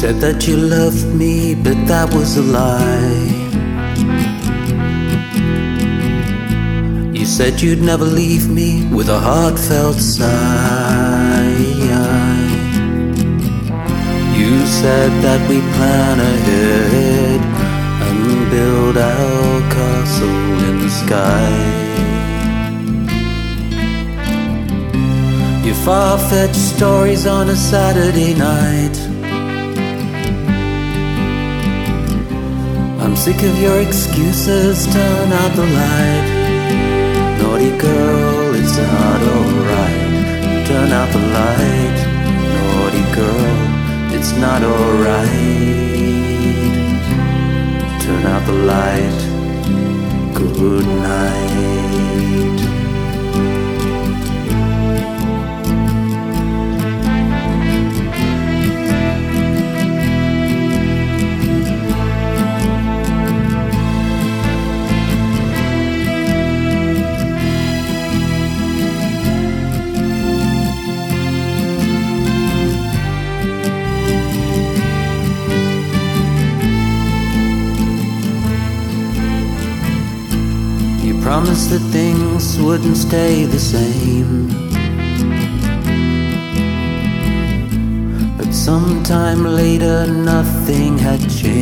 said that you loved me, but that was a lie. You said you'd never leave me with a heartfelt sigh. You said that we'd plan ahead and build our castle in the sky. Your far-fetched stories on a Saturday night. I'm sick of your excuses, turn out the light. Naughty girl, it's not alright. Turn out the light. Naughty girl, it's not alright. Turn out the light. Good night. Promised that things wouldn't stay the same, but sometime later nothing had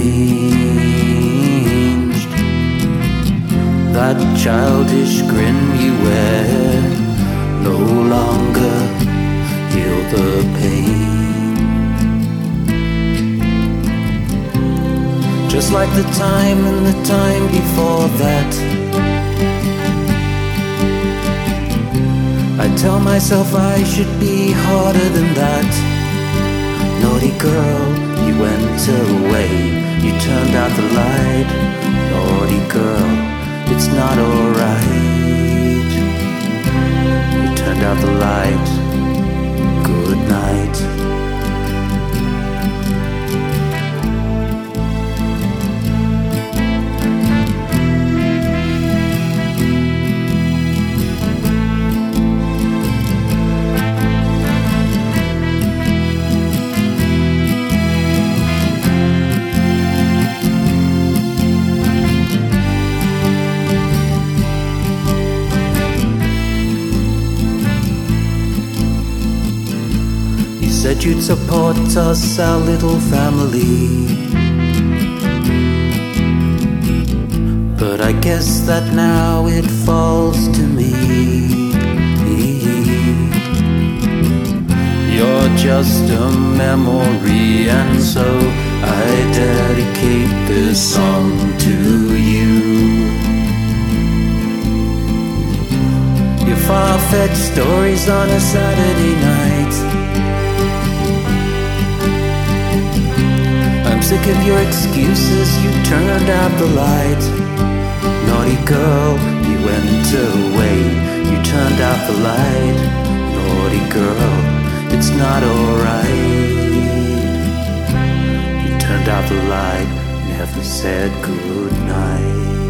changed. That childish grin you wear no longer healed the pain. Just like the time and the time before that, I tell myself I should be harder than that. Naughty girl, you went away. You turned out the light. Naughty girl, it's not alright. You turned out the light. Good night. Said you'd support us, our little family, but I guess that now it falls to me. You're just a memory, and so I dedicate this song to you. Your far-fetched stories on a Saturday night. I'm sick of your excuses, you turned out the light. Naughty girl, you went away. You turned out the light. Naughty girl, it's not alright. You turned out the light, never said good night.